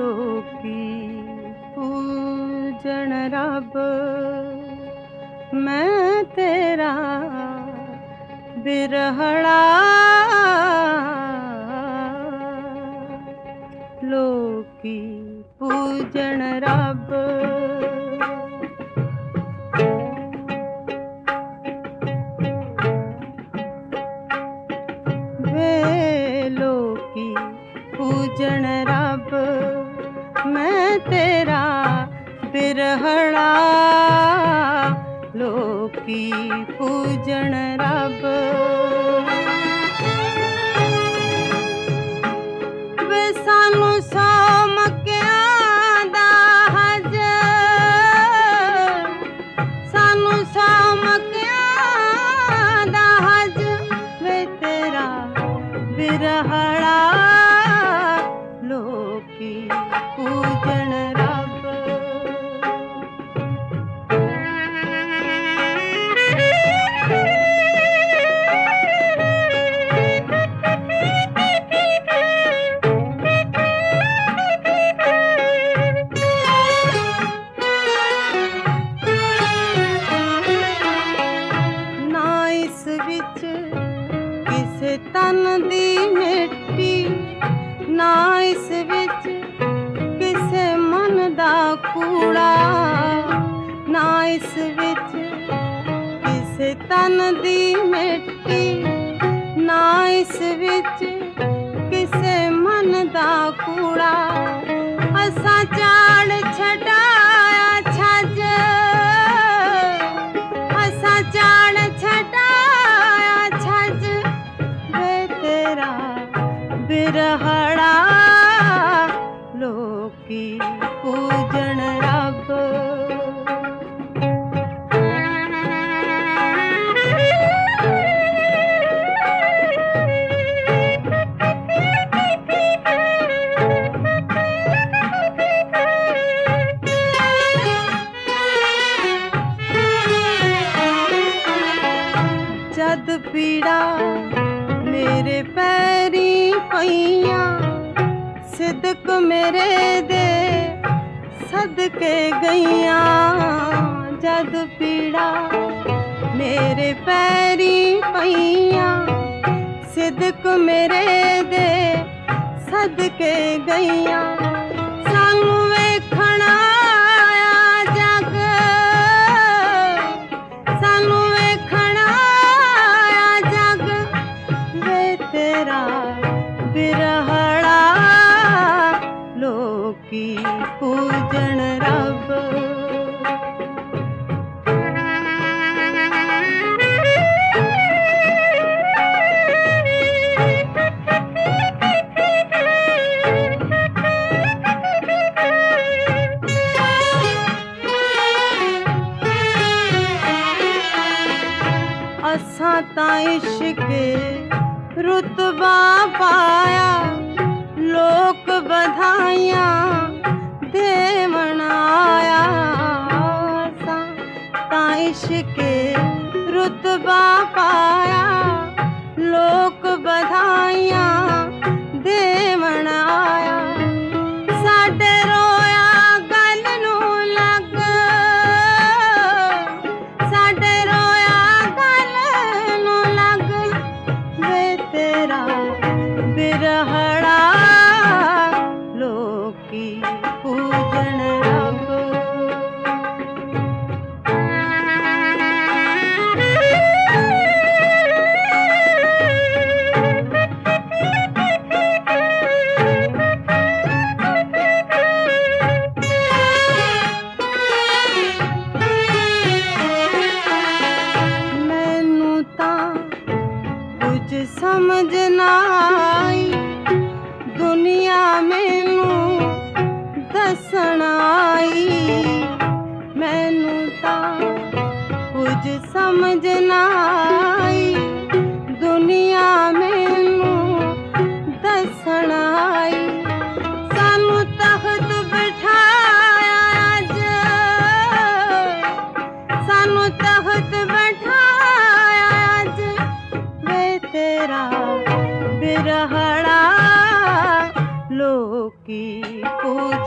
लोकी पूजन रब मैं तेरा बिरहड़ा लोकी पूजन रब वे लोकी पूजन रब मैं तेरा बिरहड़ा लोकी पूजन रब वे सानू सौ मक्कियां दा हज सानू सौ मक्कियां दा हज वे तेरा बिरहड़ा लोकी पूजन रब ना इस विच किसे तन दी मिट्टी ना इस विच किसे मन दा कूड़ा ना इस विच किसे तन दी मिट्टी ना इस विच किसे मन दा कूड़ा असां चाड़ छटाया छज असां चाड़ छटाया छज वे तेरा बिरहड़ा लोकी पूजन रब जद पीड़ा मेरे पैरी पईयां सिदक मेरे दे सदके गईयां जद पीड़ा मेरे पैरी पईयां सिदक मेरे दे सदके गईयां सानू वेखण आया जग सानू वेखण आया जग वे तेरा बिरहड़ा लोकी पूजन रब असां तां इश्के रुतबा पाया लोक बधाइयां देवण आया असां तां इश्के रुतबा पाया लोक बधाइयां देवण आया साडे रोया गल नूं लग साडे रोया गल नूं लग वे तेरा बिरहड़ा लोकी पूजन रब मैनू तां कुछ समझ ना आई दुनिया मैनू दसण आई मैनू तां कुछ समझ ना आई दुनिया मैनू दसण आई सानू तख्त बिठाया अज सानू तख्त बिठाया अज वे तेरा बिरहड़ा लोकी की पूछ